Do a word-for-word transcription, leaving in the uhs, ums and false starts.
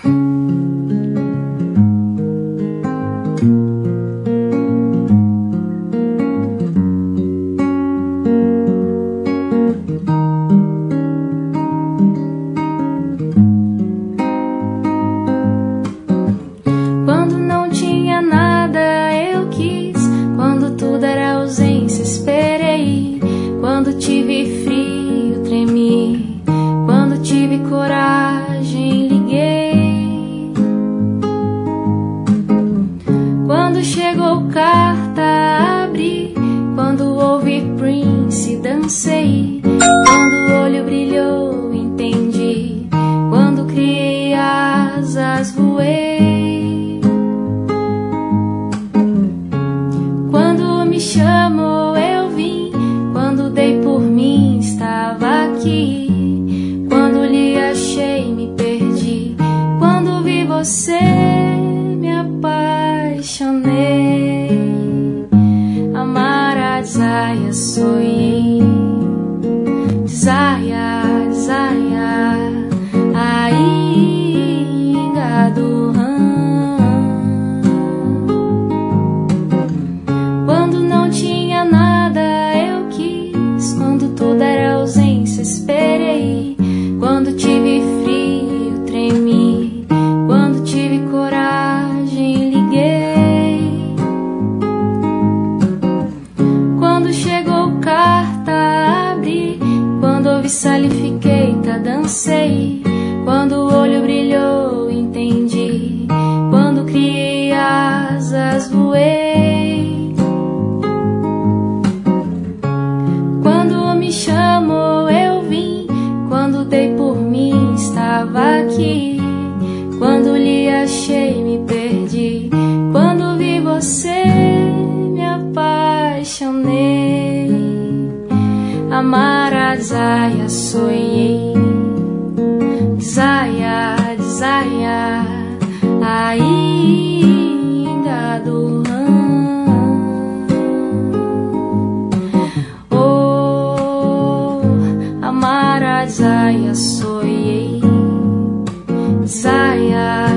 Quando não tinha nada eu quis, quando tudo era ausência esperei, quando tive frio tremi, quando tive coragem liguei, quando chegou carta abri, quando ouvi Prince dancei, quando o olho brilhou entendi, quando criei asas voei, quando me chamou eu vim, quando dei por mim estava aqui, quando lhe achei me perdi, quando vi você me apaixonei, amar a Desire sonhei, Desire, Desire, ainda do ram. Quando não tinha nada eu quis, quando tudo era ausência esperei, quando tive frio tremi, quando tive coragem liguei, quando chegou carta abri, quando ouvi Sally fiquei, tá dancei, quando o olho brilhou entendi, quando criei asas voei, quando me chamou eu vim, quando dei por mim estava aqui, quando lhe achei me perdi, quando vi você me apaixonei, amar a Desire sonhei, Desire, Desire, ainda do ram. Oh, amar a Desire sonhei, Desire.